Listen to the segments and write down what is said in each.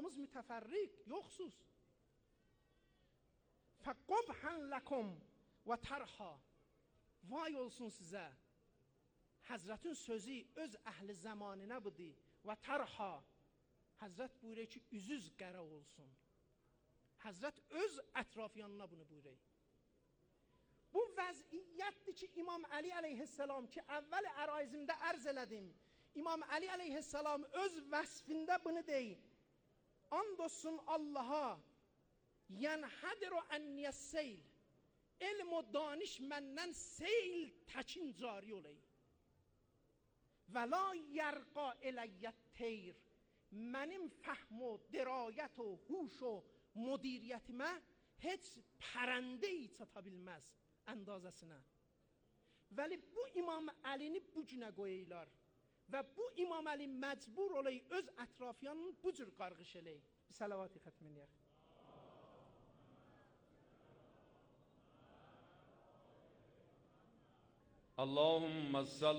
halımız mütəfərriq, yoxsuz. Fəqubhən ləkum və tərha. Vay olsun sizə. Həzrətin sözü öz əhli zəmanına budur. Və tərha. Həzrət buyuruyor ki, üzüz qərə olsun. Həzrət öz ətrafyanına bunu buyuruyor. Bu vəziyyətdir ki, İmam Ali əleyhissalam ki, əvvəl əraizimdə ərz elədim. İmam Ali əleyhissalam öz vəsfində bunu deyir. And olsun Allaha, yənhədir o ənniyyə seyl. Elm o daniş məndən seyl təkin cari olayı. Və la yərqa eləyyət teyr. Mənim fəhm o, dirayət o, huş o, müdiriyyətimə heç pərəndeyi çata bilməz əndazəsinə. Vəli bu İmam Əlini bu günə qoyurlar. Və bu İmam Əli məcbur olayı öz ətrafyanın bu cür qarğış eləyi. Səlavat-ı xətminiyyə. Allahümme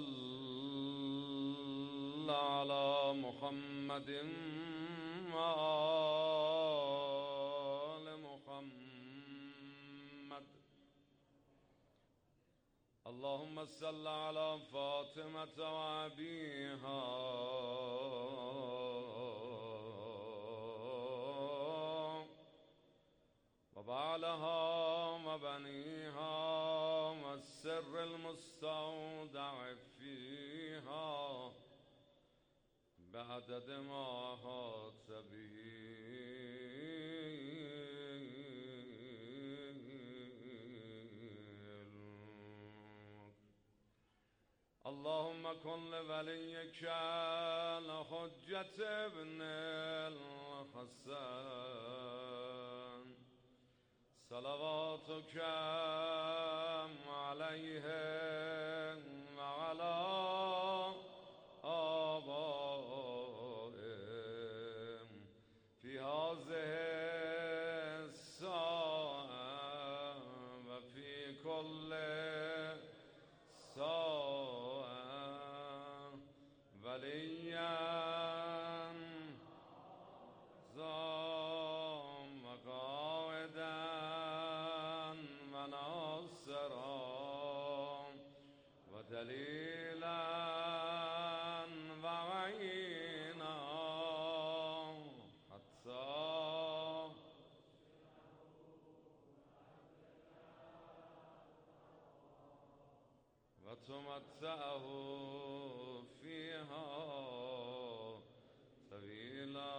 salli ala Muhammedin ve ali Muhammed. Allahümme salli ala Fatıma ve abiha وبعلها وبنيها والسر المستودع فيها بعدد ما أحاط به اللهم كن لوليك الحجة ابن الحسن صلواتك عليه وعلى آبائهم في هذه الساعة وفي كل ساعة وليا ودليلا وعينا حتى وتمتعه فيها طويلا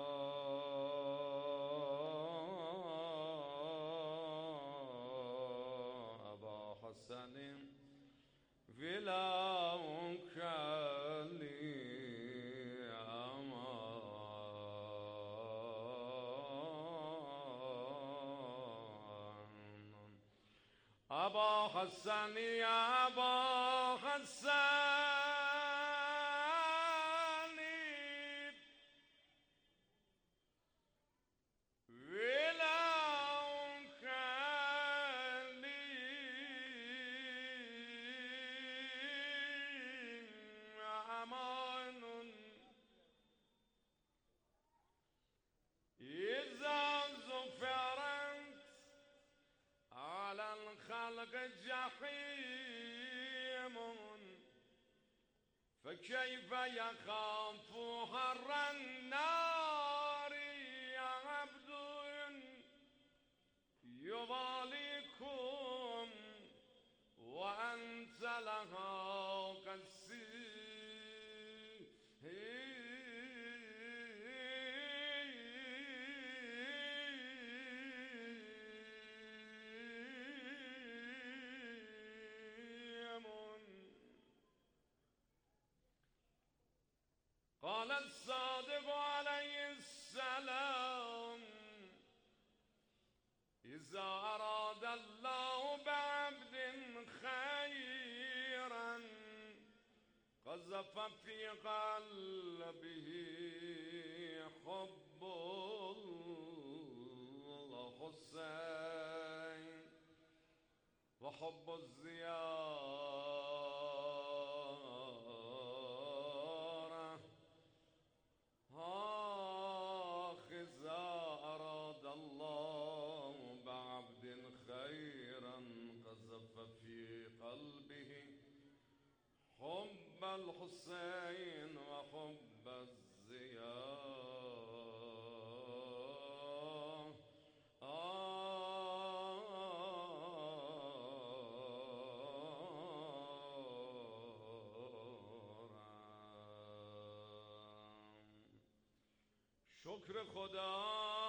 أبا حسن ولاؤك لي أمان أبا حسن يا أبا حسن ولاؤك الخلق جحيم فكيف يخاف حر النار يا عبد يضاليكم وأنت لها قسيم قال الصادق عليه السلام إذا أراد الله بعبد خيرا قذف في قلبه حب الحسين وحب الزيارة شکر خدا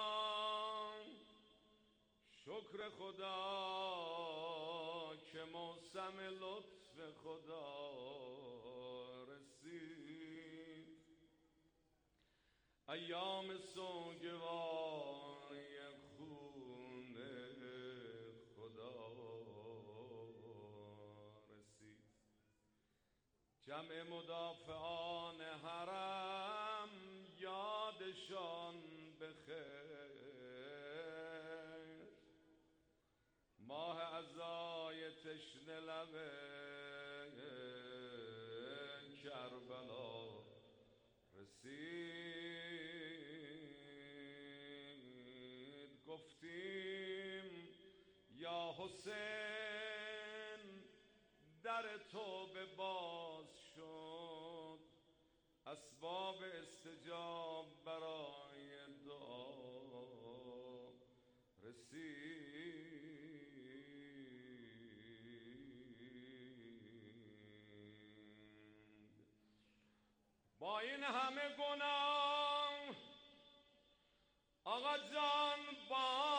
شکر خدا که موسم لطف خدا رسید، ایام سوگواری خون خدا رسید. جمع مدافعان حرم یادشان بخیر، ماه عزای تشنه لب کربلا رسید. گفتیم یا حسین در توبه باز شد، اسباب استجاب برای دعا رسید. با این همه گناه آقا جان، با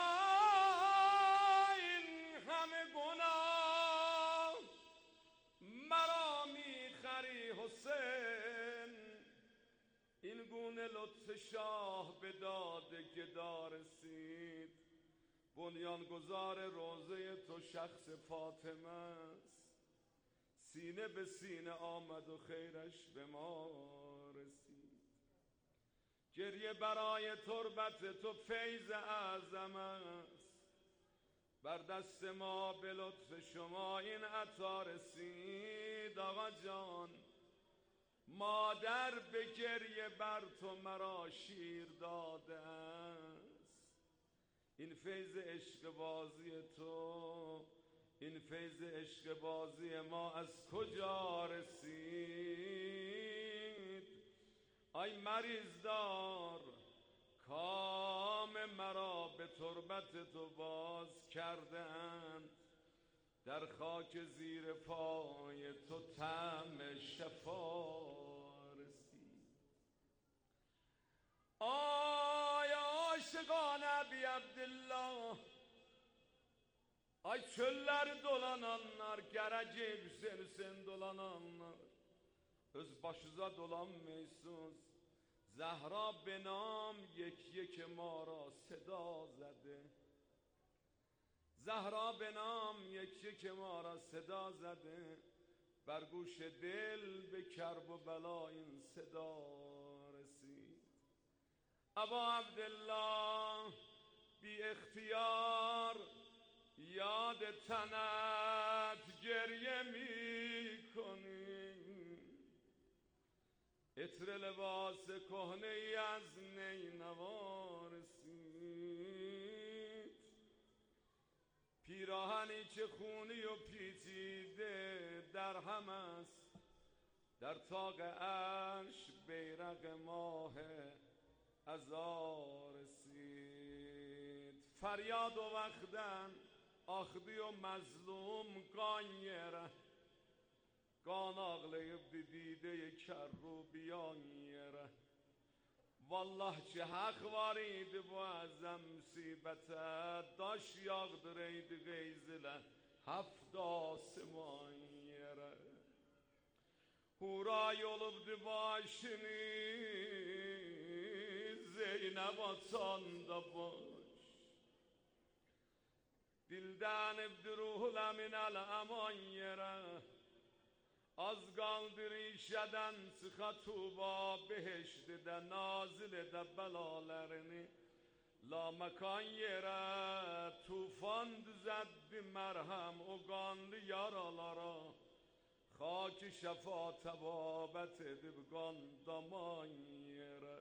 این همه گناه مرا میخری حسین. این گونه لطف شاه به داد گدا رسید. بنیانگذار روضه تو شخص فاطمه است، سینه به سینه آمد و خیرش به ما رسید. گریه برای تربت تو فیض اعظم است، بر دست ما به لطف شما این عطا رسید. آقا جان، مادر به گریه بر تو مرا شیر داده است. این فیض عشق بازی تو، این فیض عشق بازی ما از کجا رسید؟ آی مریض دار، کام مرا به تربت تو باز کردند، در خاک زیر پای تو طعم شفا رسید. آی عاشقان ابی عبدالله، ay çöller dolananlar, Gerəcib sen dolananlar, öz başıza dolanmıyorsunuz. Zehra به نام یک ما را صدا زده، زهرا به نام یک ما را صدا زده، بر گوش دل به کرب و بلا این صدا رسید. ابا عبدالله بی اختیار یاد تنت گریه می کنی، عطر لباس کهنه ای از نینوا رسید. پیراهنی چه خونی و پیچیده در هم است، در طاق عرش بیرق ماه عزا رسید. فریاد و وقتن ahdi o mazlum kan yere, kan ağlayıp didide kerrubiyan yere. Vallahi ki hak var idi bu azam musibete, daş yağdıraydı geyzile hafta asman yere. Huray olubdu başını Zeynep atan da boş, dilden ibduruhla minel aman yere. Az kaldır işeden sıka tuba beheşti de nazil de belalarını la mekan yere. Tufan düzeltti merhem o kanlı yaralara, خاک شفا تبابت دبگان دامان yere.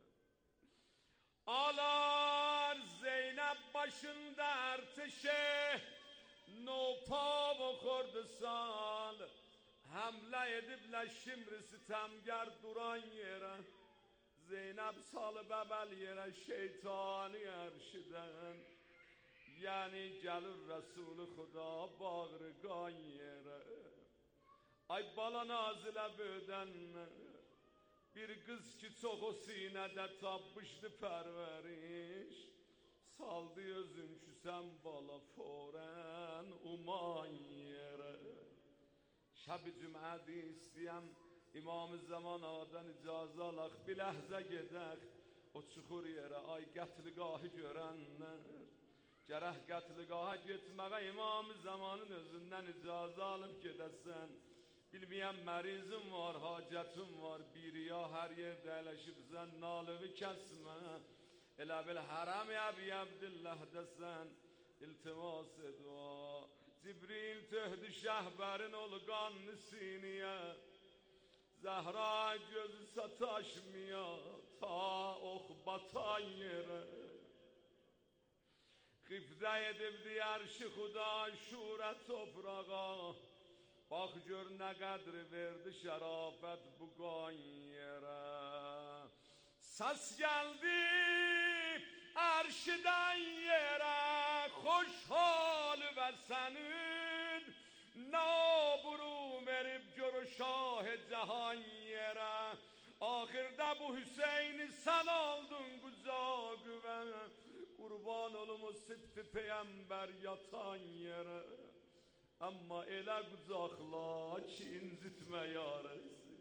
Alar Zeynep başında erteşe, nopa و Kurdistan hamle edibler şimdi sitemger duran yere. Zeynep salı bebel yere şeytani erşiden, yani gelir Resulü Xuda bağırgan yere. Ay bala nazile böden bir kız ki çok o sinede tapmıştı perveriş. Saldı özün şu sen bala foren uman yere. Şab-ı cüm'ədi istəyəm İmam-ı Zaman adan icazə alaq. Bir ləhzə gedək o çuxur yerə. Ay qətligahı görənlər gərək qətligaha getməyə İmam-ı Zamanın özündən icazə alıb gedəsən. Bilməyəm mərizim var, hacətim var. Bir ya hər yerdə ələşibsən, nalığı kəsmə. Elə bil hərəm əbi Abdillah desən, iltimas dua. Cibril töhdü şəhbərin ol qanlı siniyə. Zəhra gözü sataşmaya ta ox batan yerə. Xifdə edibdi ərşi xuda şurə toprağa. Bax gör nə qədri verdi şərafət bu qan yerə. Səs gəldi ərşidən yerə, xoşhalı və sənin naburum erib gör o şah cahan yerə. Axirdə bu Hüseyni sən aldın qucağına, qurban olum o sıdqı peyəmbər yatan yerə. Amma elə qucaqla ki incitmə yarəsi.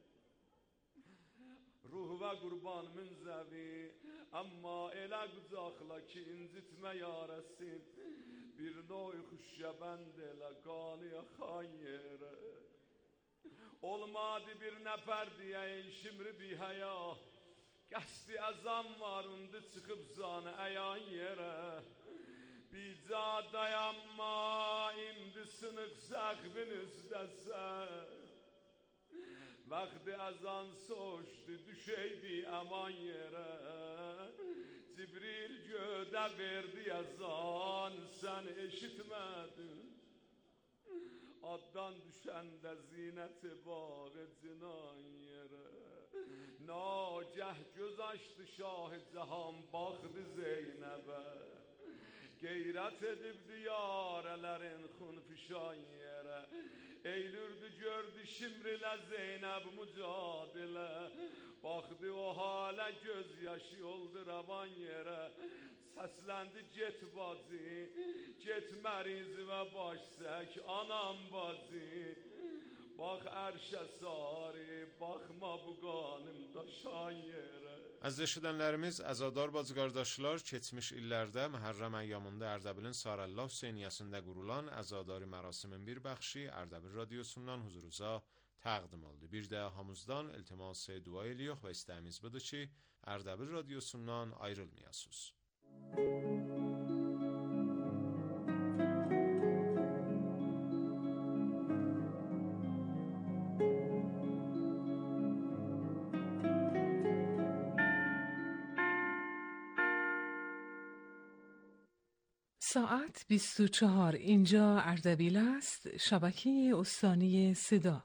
Ruh və qurban münzəvi, amma elə qucaqla ki incitmə yarəsi. Bir noy xuşşəbənd elə qanıya xan yerə. Olmadı bir nəfər deyəyin şimri bihəya. Qəsdi əzam var undi çıxıb zanı əyan yerə. Bica dayanma indi sınıq səqbin üstəsən. Vaxtı əzan soşdu düşeydi əman yerə. Cibril gödə verdi əzan sən eşitmədin. Addan düşəndə zinəti bağı cinan yerə. Nagəh göz açdı şah-ı cahan baxdı Zeynəbə. Qeyrət edib diyarələrin xun fişan yerə. Eylürdü gördü şimrilə Zeynəb mücadilə. Baxdı o halə göz yaşı oldu ravan yerə. Səsləndi get bacı, get mərizi və baş sək anam bacı. Bax ərşə sarı, baxma bu qanımda şan yerə. Əziz eşidənlərimiz, əzadar bacı qardaşlar, keçmiş illərdə Məhərrəm əyyamında Ərdəbilin Sarəllah Hüseyniyəsində qurulan əzadari mərasimin bir bəxşi Ərdəbil radiosundan huzurunuza təqdim oldu. Bir də hamızdan iltimas dua edirik və istəyimiz budur ki, Ərdəbil radiosundan ayrılmayasınız. ساعت 24 اینجا اردبیل است. شبکه استانی صدا.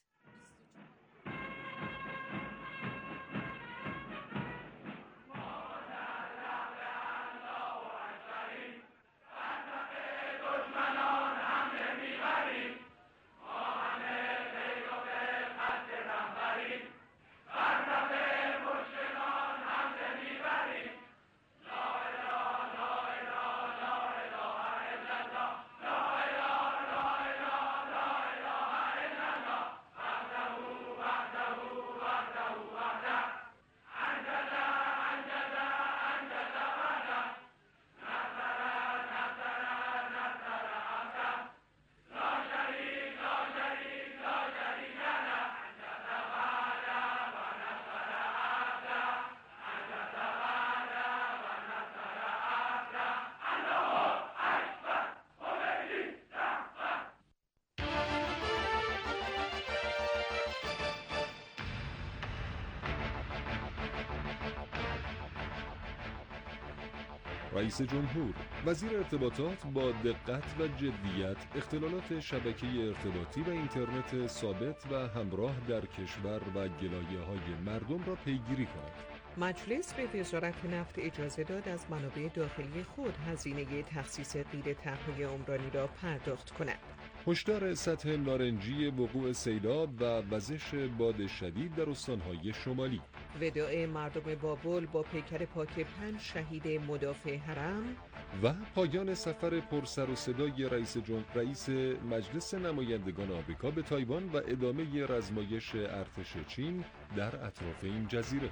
رئیس جمهور، وزیر ارتباطات با دقت و جدیت اختلالات شبکه ارتباطی و اینترنت ثابت و همراه در کشور و گلایه‌های مردم را پیگیری کند. مجلس به وزارت نفت اجازه داد از منابع داخلی خود هزینه تخصیص غیر طرح‌های عمرانی را پرداخت کند. هشدار سطح نارنجی وقوع سیلاب و وزش باد شدید در استانهای شمالی. وداع مردم بابل با پیکر پاک 5 شهید مدافع حرم و پایان سفر پرسر و صدای رئیس مجلس نمایندگان آمریکا به تایوان و ادامه رزمایش ارتش چین در اطراف این جزیره.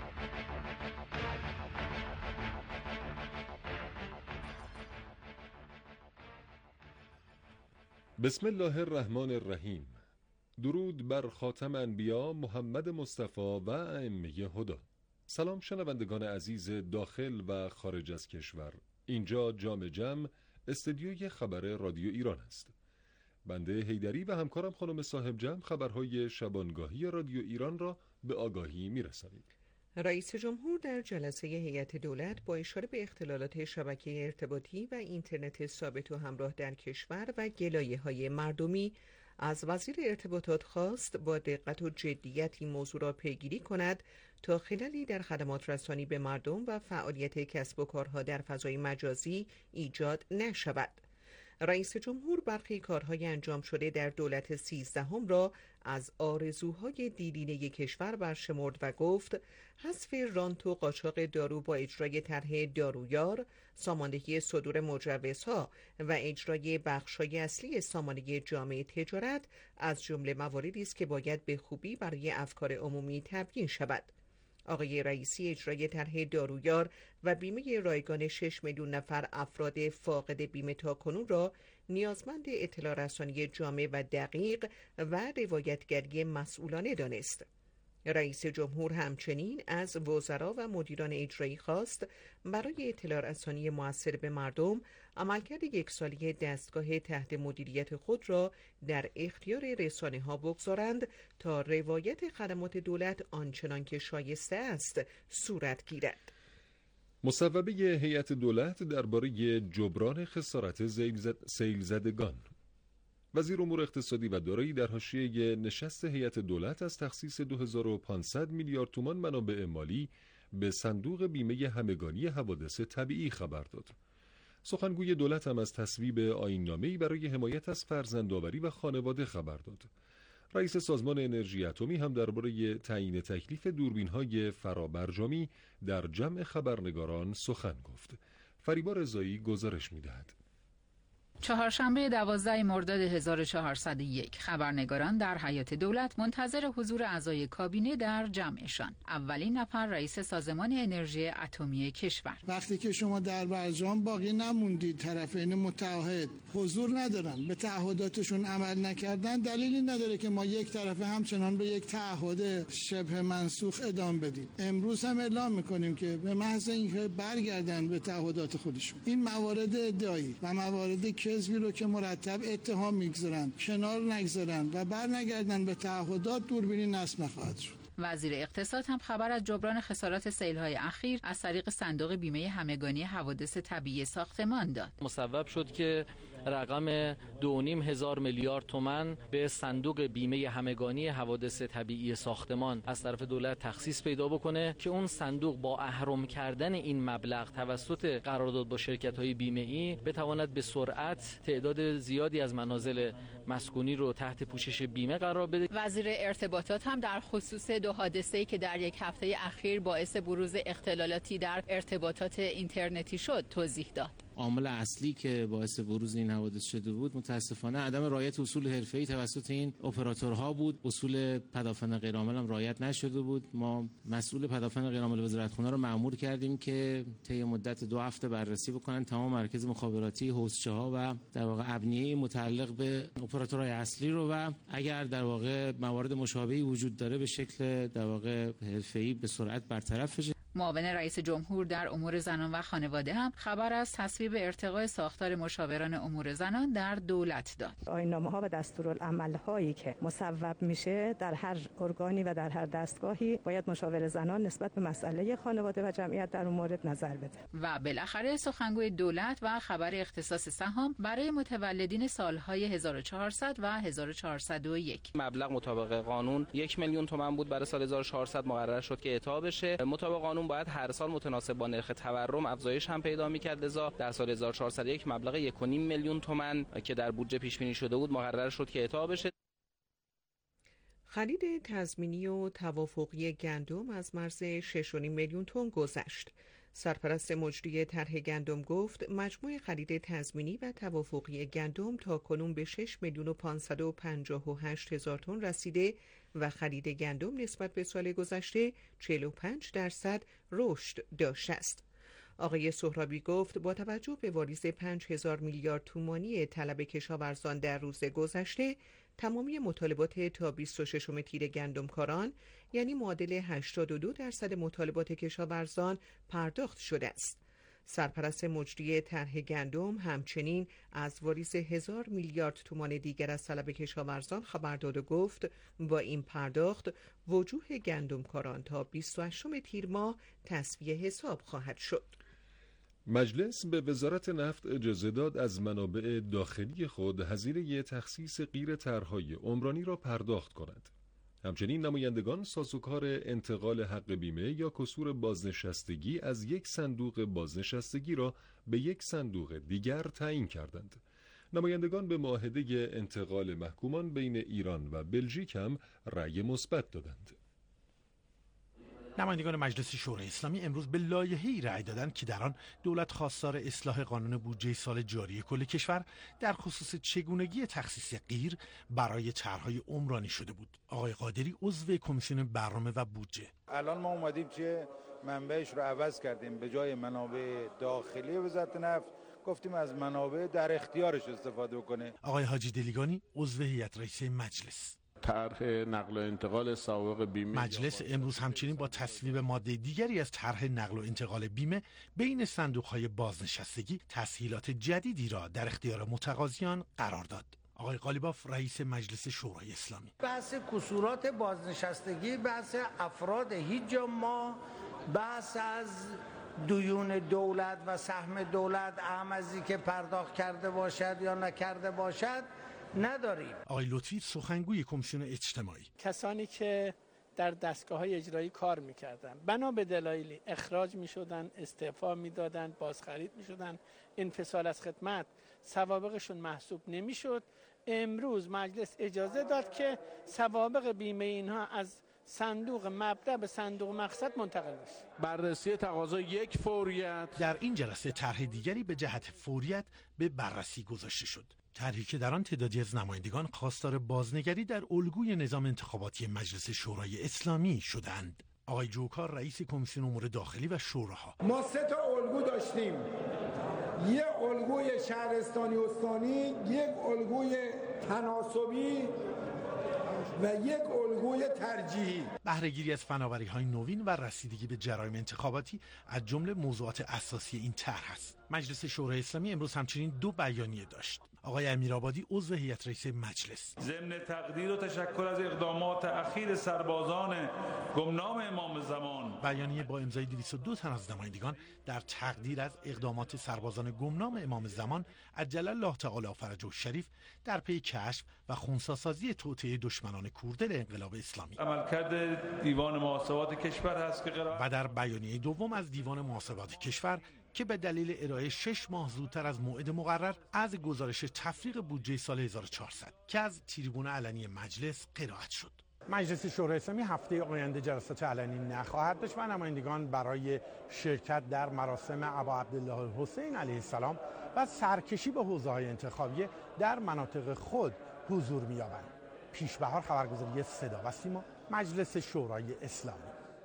بسم الله الرحمن الرحیم. درود بر خاتم انبیا محمد مصطفی و ائمه هدی. سلام شنوندگان عزیز داخل و خارج از کشور. اینجا جام جم استدیوی خبر رادیو ایران است. بنده حیدری و همکارم خانم صاحب جم خبرهای شبانگاهی رادیو ایران را به آگاهی می‌رسانیم. رئیس جمهور در جلسه هیئت دولت با اشاره به اختلالات شبکه ارتباطی و اینترنت ثابت و همراه در کشور و گلایه‌های مردمی از وزیر ارتباطات خواست با دقت و جدیت این موضوع را پیگیری کند تا خللی در خدمات رسانی به مردم و فعالیت کسب و کارها در فضای مجازی ایجاد نشود. رئیس جمهور برخی کارهای انجام شده در دولت 13 را از آرزوهای دیرینه کشور برشمرد و گفت حذف رانت و قاچاق دارو با اجرای طرح دارویار، ساماندهی صدور مجوزها و اجرای بخش‌های اصلی سامانه جامعه تجارت از جمله مواردی است که باید به خوبی برای افکار عمومی تبیین شود. آقای رئیسی اجرای طرح دارویار و بیمه رایگان 6 میلیون نفر افراد فاقد بیمه تاکنون را نیازمند اطلاع رسانی جامع و دقیق و روایتگری مسئولانه دانست. رئیس جمهور همچنین از وزرا و مدیران اجرایی خواست برای اطلاع رسانی مؤثر به مردم عملکرد یکسالی دستگاه تحت مدیریت خود را در اختیار رسانه‌ها بگذارند تا روایت خدمات دولت آنچنان که شایسته است صورت گیرد. مصوبه هیئت دولت درباره جبران خسارت سیل زدگان. وزیر امور اقتصادی و دارایی در حاشیه نشست هیئت دولت از تخصیص 2500 میلیارد تومان منابع مالی به صندوق بیمه همگانی حوادث طبیعی خبر داد. سخنگوی دولت هم از تصویب آیین‌نامه‌ای برای حمایت از فرزندآوری و خانواده خبر داد. رئیس سازمان انرژی اتمی هم درباره تعیین تکلیف دوربین‌های فرابرجامی در جمع خبرنگاران سخن گفت. فریبا رضایی گزارش می‌دهد. چهارشنبه 12 مرداد 1401 خبرنگاران در حیات دولت منتظر حضور اعضای کابینه در جمعشان. اولین نفر رئیس سازمان انرژی اتمی کشور. وقتی که شما در برجام باقی نموندید، طرفین متعهد حضور ندارن، به تعهداتشون عمل نکردن، دلیلی نداره که ما یک طرفه همچنان به یک تعهد شبه منسوخ ادامه بدیم. امروز هم اعلام میکنیم که به محض اینکه برگردن به تعهدات خودشون، این موارد ادعایی و موارد کذبی رو که مرتب اتهام میگذارن کنار نگذارن و برنگردن به تعهدات، دوربینی نصب نخواهد شد. وزیر اقتصاد هم خبر از جبران خسارات سیل‌های اخیر از طریق صندوق بیمه همگانی حوادث طبیعی ساختمان داد. مصوب شد که رقم 2.5 میلیارد تومان به صندوق بیمه همگانی حوادث طبیعی ساختمان از طرف دولت تخصیص پیدا بکنه که اون صندوق با اهرم کردن این مبلغ توسط قرارداد با شرکت‌های بیمه‌ای بتواند به سرعت تعداد زیادی از منازل مسکونی رو تحت پوشش بیمه قرار بده. وزیر ارتباطات هم در خصوص 2 حادثه‌ای که در یک هفته اخیر باعث بروز اختلالاتی در ارتباطات اینترنتی شد توضیح داد. عامل اصلی که باعث بروز این حوادث شده بود متاسفانه عدم رعایت اصول حرفه‌ای توسط این اپراتورها بود. اصول پدافند غیرعامل هم رعایت نشده بود. ما مسئول پدافند غیرعامل وزارتخونه رو مأمور کردیم که طی مدت 2 هفته بررسی بکنن تمام مراکز مخابراتی، حوضچه‌ها و در واقع ابنیه متعلق به اپراتورهای اصلی رو و اگر در واقع موارد مشابهی وجود داره به شکل در واقع حرفه‌ای به سرعت برطرف بشه. معاون رئیس جمهور در امور زنان و خانواده هم خبر از تصویب ارتقاء ساختار مشاوران امور زنان در دولت داد. آیین‌نامه‌ها و دستورالعمل‌هایی که مصوب میشه در هر ارگانی و در هر دستگاهی باید مشاور زنان نسبت به مسئله خانواده و جمعیت در اون مورد نظر بده. و بالاخره سخنگوی دولت و خبر اختصاص سهام برای متولدین سالهای 1400 و 1401. مبلغ مطابق قانون 1 میلیون تومان بود، برای سال 1400 مقرر شد که اعطا بشه. مطابق قانون گندم باید هر سال متناسب با نرخ تورم افزایش هم پیدا می‌کرد. لذا در سال 1401 مبلغ 1.5 میلیون تومان که در بودجه پیش بینی شده بود مقرر شد که اعطا بشه. خرید تضمینی و توافقی گندم از مرز 6.5 میلیون تن گذشت. سرپرست مجری طرح گندم گفت مجموع خرید تضمینی و توافقی گندم تاکنون به 6,558,000 تن رسیده و خرید گندم نسبت به سال گذشته 45% رشد داشته است. آقای سهرابی گفت با توجه به واریز 5,000 میلیارد تومانی طلب کشاورزان در روز گذشته، تمامی مطالبات تا 26 تیر گندمکاران یعنی معادل 82% مطالبات کشاورزان پرداخت شده است. سرپرست مجری طرح گندم همچنین از واریز 1000 میلیارد تومان دیگر از طلب کشاورزان خبر داد و گفت با این پرداخت وجوه گندمکاران تا 28 تیر ماه تسویه حساب خواهد شد. مجلس به وزارت نفت اجازه داد از منابع داخلی خود هزینه تخصیص غیر طرح‌های عمرانی را پرداخت کند. همچنین نمایندگان سازوکار انتقال حق بیمه یا کسور بازنشستگی از یک صندوق بازنشستگی را به یک صندوق دیگر تعیین کردند. نمایندگان به معاهده انتقال محکومان بین ایران و بلژیک هم رأی مثبت دادند. نمایندگان مجلس شورای اسلامی امروز به لایحه‌ای رأی دادند که در آن دولت خواستار اصلاح قانون بودجه سال جاری کل کشور در خصوص چگونگی تخصیص غیر برای طرح‌های عمرانی شده بود. آقای قادری عضو کمیسیون برنامه و بودجه: الان ما اومدیم که منبعش رو عوض کردیم، به جای منابع داخلی وزارت نفت گفتیم از منابع در اختیارش استفاده کنه. آقای حاجی دلیگانی عضو هیئت رئیسه مجلس: طرح نقل و انتقال سوابق بیمه. مجلس امروز همچنین با تصویب ماده دیگری از طرح نقل و انتقال بیمه بین صندوق‌های بازنشستگی تسهیلات جدیدی را در اختیار متقاضیان قرار داد. آقای قالیباف رئیس مجلس شورای اسلامی: بحث کسورات بازنشستگی بحث افراد هیچ جا ما بحث از دیون دولت و سهم دولت اعمزی که پرداخت کرده باشد یا نکرده باشد نداریم. آقای لطفی سخنگوی کمیسیون اجتماعی: کسانی که در دستگاه‌های اجرایی کار می‌کردند بنا به دلایلی اخراج می‌شدند، استعفا می‌دادند، بازخرید می‌شدند، انفصال از خدمت، سوابقشون محسوب نمی‌شد. امروز مجلس اجازه داد که سوابق بیمه اینها از صندوق مبدأ به صندوق مقصد منتقل بشه. بررسی تقاضا یک فوریت. در این جلسه طرح دیگری به جهت فوریت به بررسی گذاشته شد. طرحی که در آن تعدادی از نمایندگان خواستار بازنگری در الگوی نظام انتخاباتی مجلس شورای اسلامی شدند. آقای جوکار رئیس کمیسیون امور داخلی و شوراها: ما 3 الگو داشتیم، یک الگوی شهرستانی استانی، یک الگوی تناسبی و یک الگوی ترجیحی. بهره‌گیری از فناوری‌های نوین و رسیدگی به جرایم انتخاباتی از جمله موضوعات اساسی این طرح است. مجلس شورای اسلامی امروز همچنین 2 بیانیه داشت. آقای امیرآبادی عضو هیئت رئیسه مجلس: ضمن تقدیر و تشکر از اقدامات اخیر سربازان گمنام امام زمان. بیانیه با امضای 202 تن از نمایندگان در تقدیر از اقدامات سربازان گمنام امام زمان عجل الله تعالی فرجه الشریف در پی کشف و خنثی‌سازی توطئه دشمنان کوردل انقلاب اسلامی. عملکرد دیوان محاسبات کشور هست که و در بیانیه دوم از دیوان محاسبات کشور که به دلیل ارائه 6 ماه زودتر از موعد مقرر از گزارش تفریغ بودجه سال 1400 که از تریبون علنی مجلس قرائت شد. مجلس شورای اسلامی هفته آینده جلسات علنی نخواهد داشت و نمایندگان برای شرکت در مراسم ابا عبدالله حسین علیه السلام و سرکشی به حوزه‌های انتخابیه در مناطق خود حضور می‌یابند. پیش‌بهار خبرگزاری صدا و سیما، مجلس شورای اسلامی.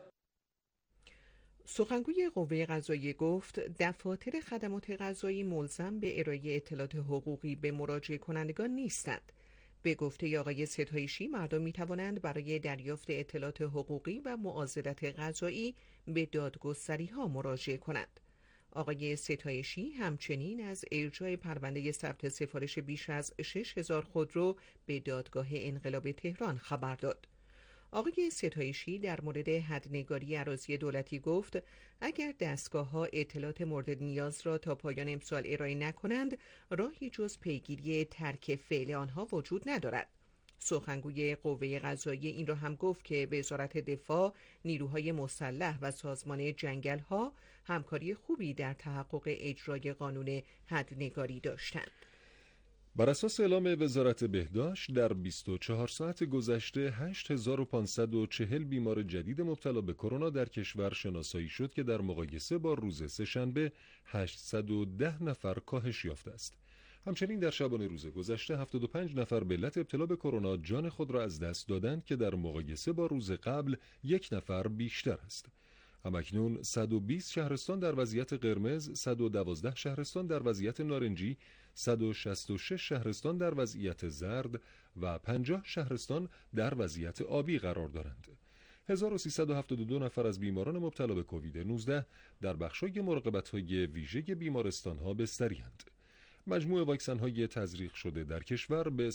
سخنگوی قوه قضاییه گفت دفاتر خدمات قضایی ملزم به ارائه اطلاعات حقوقی به مراجعه کنندگان نیستند. به گفته آقای ستایشی مردم می توانند برای دریافت اطلاعات حقوقی و معاضدت قضایی به دادگستری ها مراجعه کنند. آقای ستایشی همچنین از ارجاع پرونده ثبت سفارش بیش از 6000 خودرو به دادگاه انقلاب تهران خبر داد. آقای ستایشی در مورد حدنگاری اراضی دولتی گفت اگر دستگاه‌ها اطلاعات مورد نیاز را تا پایان امسال ارائه نکنند راهی جز پیگیری ترک فعل آنها وجود ندارد. سخنگوی قوه قضاییه این را هم گفت که وزارت دفاع، نیروهای مسلح و سازمان جنگل‌ها همکاری خوبی در تحقق اجرای قانون حدنگاری داشتند. بر اساس اعلام وزارت بهداشت در 24 ساعت گذشته 8540 بیمار جدید مبتلا به کرونا در کشور شناسایی شد که در مقایسه با روز سه‌شنبه 810 نفر کاهش یافته است. همچنین در شبانه روز گذشته 75 نفر به علت ابتلا به کرونا جان خود را از دست دادند که در مقایسه با روز قبل 1 نفر بیشتر است. همکنون 120 شهرستان در وضعیت قرمز، 112 شهرستان در وضعیت نارنجی، 166 شهرستان در وضعیت زرد و 50 شهرستان در وضعیت آبی قرار دارند. 1372 نفر از بیماران مبتلا به کووید 19 در بخش‌های مراقبت‌های ویژه بیمارستان‌ها بستری‌اند. مجموع واکسن‌های تزریق شده در کشور به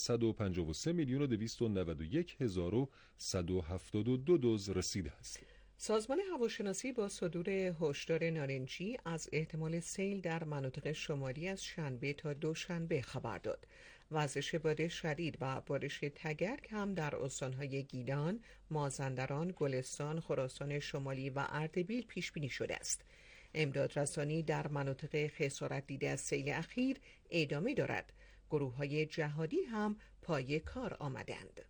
153,291,172 دوز رسیده است. سازمان هواشناسی با صدور هشدار نارنجی از احتمال سیل در مناطق شمالی از شنبه تا دوشنبه خبر داد. وزش باد شدید و بارش تگرگ هم در استان‌های گیلان، مازندران، گلستان، خراسان شمالی و اردبیل پیش بینی شده است. امدادرسانی در مناطق خسارت دیده از سیل اخیر ادامه دارد. گروه‌های جهادی هم پای کار آمدند.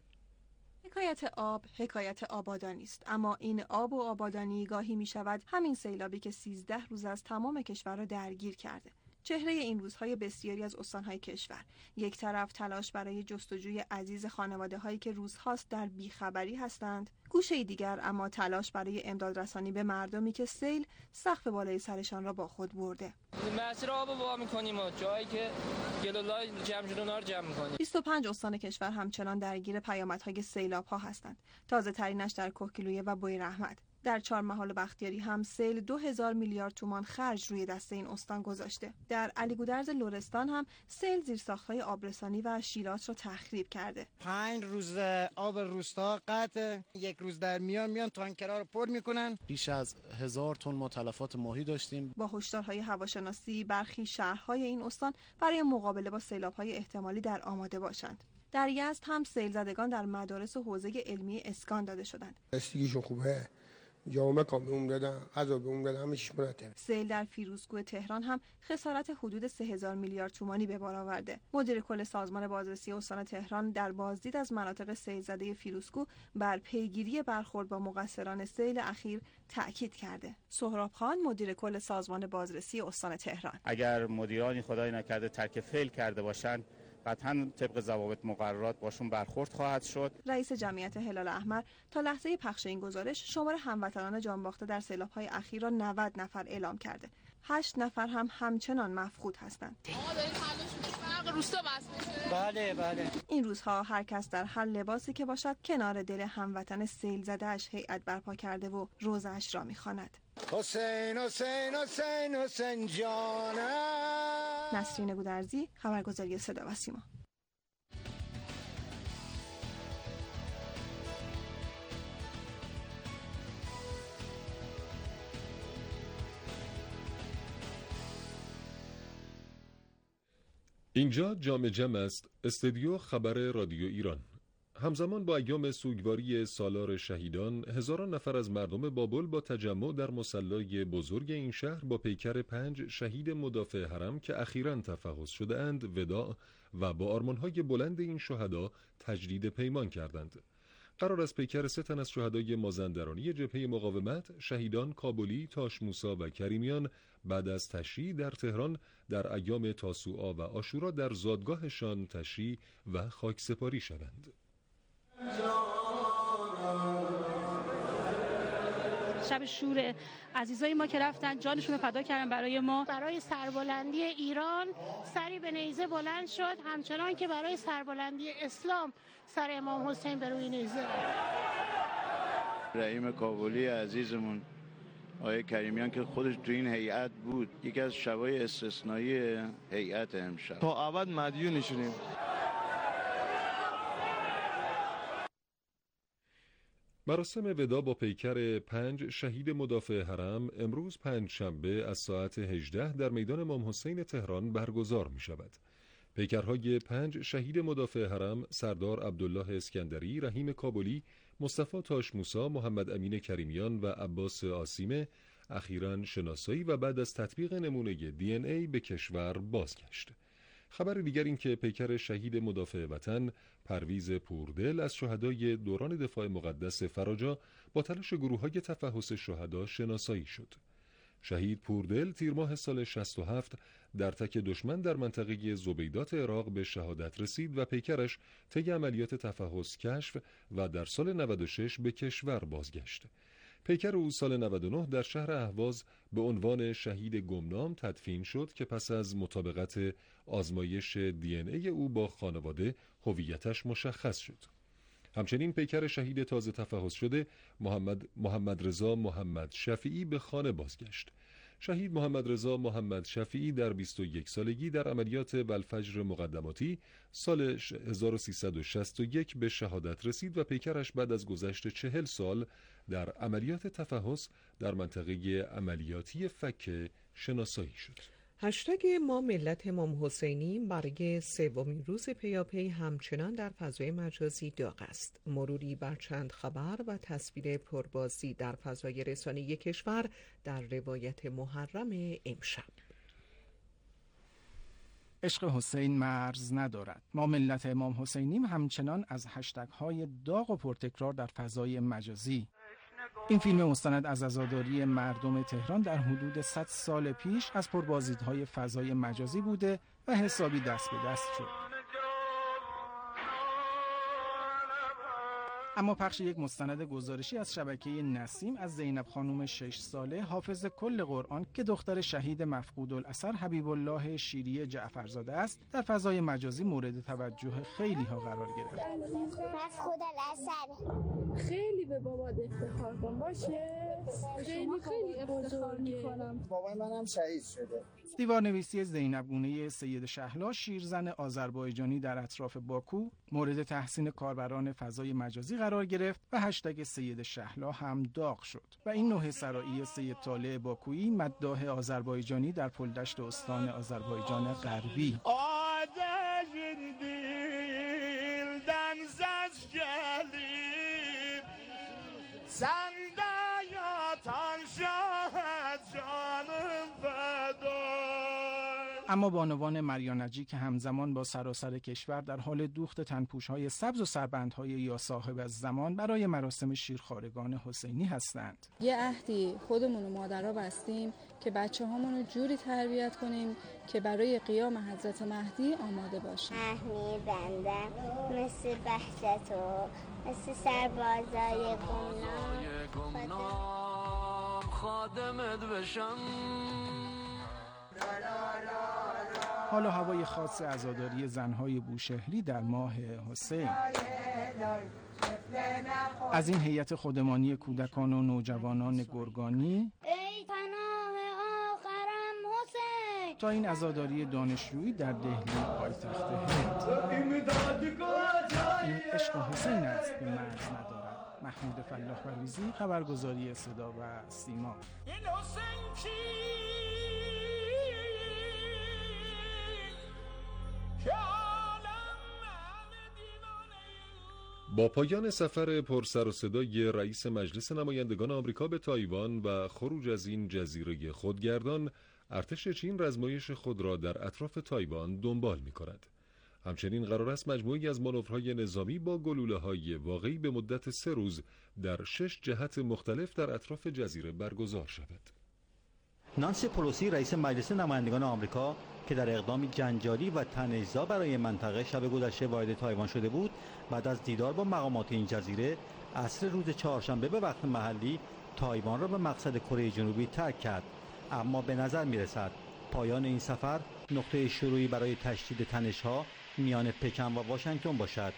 حکایت آب حکایت آبادانی است، اما این آب و آبادانی گاهی می شود همین سیلابی که 13 روز از تمام کشور را درگیر کرده. چهره این روزهای بسیاری از استانهای کشور، یک طرف تلاش برای جستجوی عزیز خانواده هایی که روزهاست در بیخبری هستند، گوشه دیگر اما تلاش برای امدادرسانی به مردمی که سیل سقف بالای سرشان را با خود برده. مسیر آب وا می‌کنیم و جایی که گلولای جمع شده اونها رو جمع می‌کنیم. 25 استان کشور همچنان درگیر پیامدهای سیلاب‌ها هستند. تازه ترینش در کهگیلویه و بویراحمد. در چهارمحال بختیاری هم سیل 2000 میلیارد تومان خرج روی دست این استان گذاشته. در علیگودرز لرستان هم سیل زیرساخت‌های آبرسانی و شیلات را تخریب کرده. 5 روز آب روستا قطع، یک روز در میان تانکرها رو پر میکنن. بیش از 1000 تن ما تلفات ماهی داشتیم. با هشدارهای هواشناسی برخی شهرهای این استان برای مقابله با سیلاب‌های احتمالی در آماده باشند. در یزد هم سیل زدگان در مدارس و حوزه علمی اسکان داده شدند. استیگیشون خوبه. جامعه کام به اون دادن، غذا به اون دادن، همه مرتبه. سیل در فیروزکوه تهران هم خسارت حدود 3000 میلیارد تومانی به بار آورده. مدیر کل سازمان بازرسی استان تهران در بازدید از مناطق سیل زده فیروزکوه بر پیگیری برخورد با مقصران سیل اخیر تأکید کرده. سهراب خان مدیر کل سازمان بازرسی استان تهران: اگر مدیرانی خدای نکرده ترک فعل کرده باشند، قطعاً طبق ضوابط مقررات باشون برخورد خواهد شد. رئیس جمعیت هلال احمر تا لحظه پخش این گزارش شمار هموطنان جانباخته در سیلاب‌های اخیر را 90 نفر اعلام کرده. 8 نفر هم همچنان مفقود هستند. روستا بس میشه. بله. این روزها هر کس در هر لباسی که باشد کنار دل هموطن سیل زده‌اش هیئت برپا کرده و روزه‌اش را می‌خواند. حسین حسین حسین حسین جانم. نسرین گودرزی، خبرگزاری صدا و سیما. اینجا جام جم است، استودیو خبر رادیو ایران. همزمان با ایام سوگواری سالار شهیدان، هزاران نفر از مردم بابل با تجمع در مصلی بزرگ این شهر با پیکر 5 شهید مدافع حرم که اخیراً تفحص شده اند وداع و با آرمان‌های بلند این شهدا تجدید پیمان کردند. قرار از پیکر 3 تن از شهدای مازندرانی جبهه مقاومت، شهیدان کابلی، تاش موسی و کریمیان بعد از تشییع در تهران در ایام تاسوعا و عاشورا در زادگاهشان تشییع و خاکسپاری شوند. شب شور عزیزای ما که رفتن جانشون رو فدا کردن برای ما. برای سربلندی ایران سری به نیزه بلند شد، همچنان که برای سربلندی اسلام سر امام حسین به روی نیزه. رحیم کابلی عزیزمون، آقای کریمیان که خودش تو این هیئت بود، یکی از شبای استثنایی هیئت امشب. تا ابد مدیونشونیم. مراسم وداع با پیکر 5 شهید مدافع حرم امروز پنجشنبه از ساعت 18 در میدان امام حسین تهران برگزار می شود. پیکرهای 5 شهید مدافع حرم سردار عبدالله اسکندری، رحیم کابلی، مصطفی تاش موسی، محمد امین کریمیان و عباس آسیمه اخیراً شناسایی و بعد از تطبیق نمونه DNA به کشور بازگشت. خبر دیگر این که پیکر شهید مدافع وطن پرویز پوردل از شهدای دوران دفاع مقدس فراجا با تلاش گروه‌های تفحص شهدا شناسایی شد. شهید پوردل تیر ماه سال 67 در تک دشمن در منطقه زبیدات عراق به شهادت رسید و پیکرش طی عملیات تفحص کشف و در سال 96 به کشور بازگشت. پیکر او سال 99 در شهر اهواز به عنوان شهید گمنام تدفین شد که پس از مطابقت آزمایش DNA او با خانواده هویتش مشخص شد. همچنین پیکر شهید تازه تفحص شده محمد رضا محمد شفیعی به خانه بازگشت. شهید محمد رضا محمد شفیعی در 21 سالگی در عملیات والفجر مقدماتی سال 1361 به شهادت رسید و پیکرش بعد از گذشت 40 سال در عملیات تفحص در منطقه عملیاتی فکه شناسایی شد. هشتگ ما ملت امام حسینی برای سومین روز پیاپی همچنان در فضای مجازی داغ است. مروری بر چند خبر و تصویر پربازی در فضای رسانه‌ای کشور در روایت محرم امشب. عشق حسین مرز ندارد. ما ملت امام حسینیم همچنان از هشتگ‌های داغ و پرتکرار در فضای مجازی. این فیلم مستند از عزاداری مردم تهران در حدود 100 سال پیش از پربازدیدهای فضای مجازی بوده و حسابی دست به دست شد. اما پخش یک مستند گزارشی از شبکه نسیم از زینب خانم 6 ساله حافظ کل قرآن که دختر شهید مفقود الاثر حبیب الله شیری جعفرزاده است در فضای مجازی مورد توجه خیلی ها قرار گرفت. مفقود الاثر خیلی به بابا افتخار کن باشه. خیلی افتخار میکنم. بابای منم شهید شده. دیوارنویسی زینبگونه سید شهلا شیرزن آذربایجانی در اطراف باکو مورد تحسین کاربران فضای مجازی قرار گرفت و هشتگ سید شهلا هم داغ شد و این نوح سرایی سید طالع باکویی مداح آذربایجانی در پلدشت استان آذربایجان غربی. اما بانوان مریانجی که همزمان با سراسر کشور در حال دوخت تنپوش‌های سبز و سربندهای یا صاحب از زمان برای مراسم شیرخوارگان حسینی هستند. یه عهدی خودمون و مادرها بستیم که بچه‌هامون رو جوری تربیت کنیم که برای قیام حضرت مهدی آماده باشیم. اهمی بندم مثل بحثت و مثل سربازای گمنام خادمت بشم. حال و هوای خاص عزاداری زنهای بوشهری در ماه حسین. از این هیئت خودمانی کودکان و نوجوانان گرگانی ای پناه آخرم حسین تا این عزاداری دانشجویی در دهلی پایتخت هند. این عشق حسین است که مرز ندارد. محمود فلاح پرویزی، خبرگزاری صدا و سیما. با پایان سفر پرسر و صدای رئیس مجلس نمایندگان آمریکا به تایوان و خروج از این جزیره خودگردان، ارتش چین رزمایش خود را در اطراف تایوان دنبال می‌کند. همچنین قرار است مجموعه‌ای از مانورهای نظامی با گلوله‌های واقعی به مدت 3 روز در 6 جهت مختلف در اطراف جزیره برگزار شود. نانسی پلوسی رئیس مجلس نمایندگان آمریکا که در اقدامی جنجالی و تنش‌زا برای منطقه شب گذشته وارد تایوان شده بود، بعد از دیدار با مقامات این جزیره عصر روز چهارشنبه به وقت محلی تایوان را به مقصد کره جنوبی ترک کرد. اما به نظر می‌رسد پایان این سفر نقطه شروعی برای تشدید تنش‌ها میان پکن و واشنگتن باشد.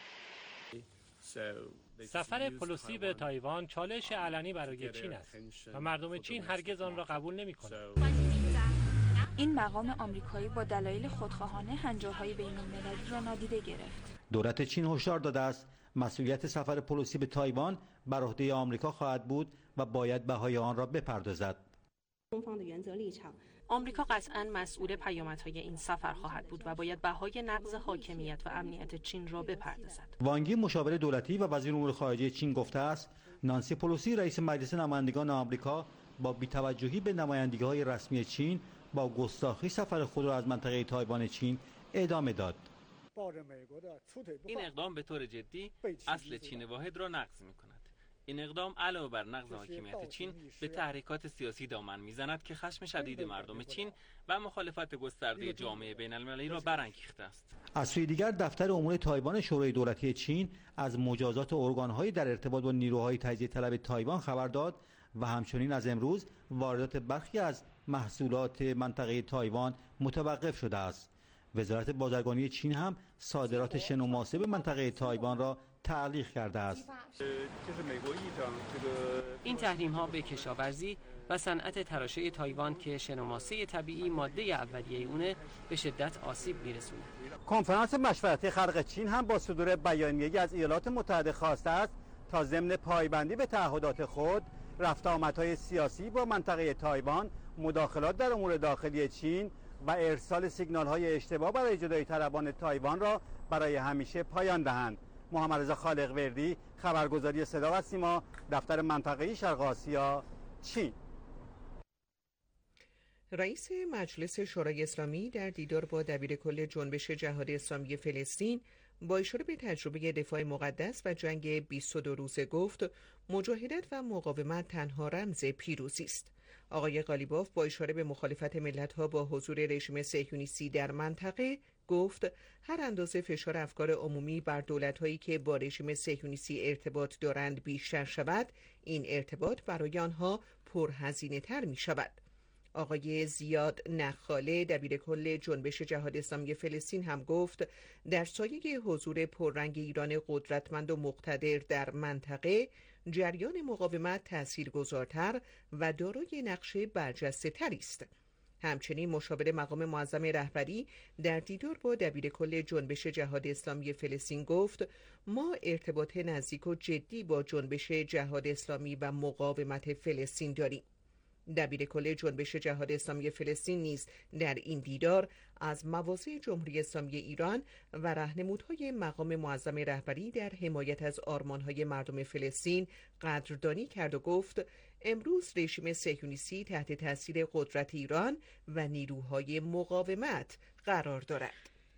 سفر پلوسی به تایوان چالش علنی برای چین است و مردم چین هرگز آن را قبول نمی‌کنند. این مقام آمریکایی با دلایل خودخواهانه هنجارهای بین‌المللی را نادیده گرفت. دولت چین هشدار داده است مسئولیت سفر پلوسی به تایوان بر عهده آمریکا خواهد بود و باید بهای آن را بپردازد. آمریکا قطعاً مسئول پیامدهای این سفر خواهد بود و باید بهای نقض حاکمیت و امنیت چین را بپردازد. وانگ یی مشاور دولتی و وزیر امور خارجه چین گفته است نانسی پلوسی رئیس مجلس نمایندگان آمریکا با بی‌توجهی به نمایندگی‌های رسمی چین با گستاخی سفر خود را از منطقه تایوان چین ادامه داد. این اقدام به طور جدی اصل چین واحد را نقض می‌کند. این اقدام علاوه بر نقض حاکمیت چین به تحریکات سیاسی دامن میزند که خشم شدید مردم چین و مخالفت گسترده جامعه بین‌المللی را برانگیخته است. از سوی دیگر دفتر امور تایوان شورای دولتی چین از مجازات ارگان‌های در ارتباط با نیروهای تجزیه طلب تایوان خبر داد و همچنین از امروز واردات برخی از محصولات منطقه تایوان متوقف شده است. وزارت بازرگانی چین هم صادرات شن و ماسه به منطقه تایوان را تعلیق کرده است. این تحریم‌ها به کشاورزی و صنعت تراشه تایوان که شن و ماسه طبیعی ماده اولیه اونه به شدت آسیب می‌رسونه. کنفرانس مشورتی خلق چین هم با صدور بیانیه‌ای از ایالات متحده خواسته است تا ضمن پایبندی به تعهدات خود رفت آمدهای سیاسی با منطقه تایوان، مداخلات در امور داخلی چین و ارسال سیگنال‌های اشتباه برای جدایی طلبان تایوان را برای همیشه پایان دهند. محمد رضا خالق‌وردی، خبرگزاری صدا و سیما، دفتر منطقه‌ای شرق آسیا، چین. رئیس مجلس شورای اسلامی در دیدار با دبیرکل جنبش جهاد اسلامی فلسطین با اشاره به تجربه دفاع مقدس و جنگ 22 روزه گفت مجاهدت و مقاومت تنها رمز پیروزی است. آقای قالیباف با اشاره به مخالفت ملت‌ها با حضور رژیم صهیونیستی در منطقه گفت هر اندازه فشار افکار عمومی بر دولت‌هایی که با رژیم صهیونیستی ارتباط دارند بیشتر شود، این ارتباط برای آنها پرهزینه‌تر می‌شود. آقای زیاد نخاله دبیرکل جنبش جهاد اسلامی فلسطین هم گفت در سایه حضور پررنگ ایران قدرتمند و مقتدر در منطقه جریان مقاومت تاثیرگذارتر و دارای نقش برجسته‌تری است. همچنین مشاور مقام معظم رهبری در دیدار با دبیرکل جنبش جهاد اسلامی فلسطین گفت ما ارتباط نزدیک و جدی با جنبش جهاد اسلامی و مقاومت فلسطین داریم. دبیرکل جنبش جهاد اسلامی فلسطین نیز در این دیدار از مواضع جمهوری اسلامی ایران و راهنمودهای مقام معظم رهبری در حمایت از آرمانهای مردم فلسطین قدردانی کرد و گفت امروز رژیم صهیونیستی تحت تاثیر قدرت ایران و نیروهای مقاومت قرار دارد.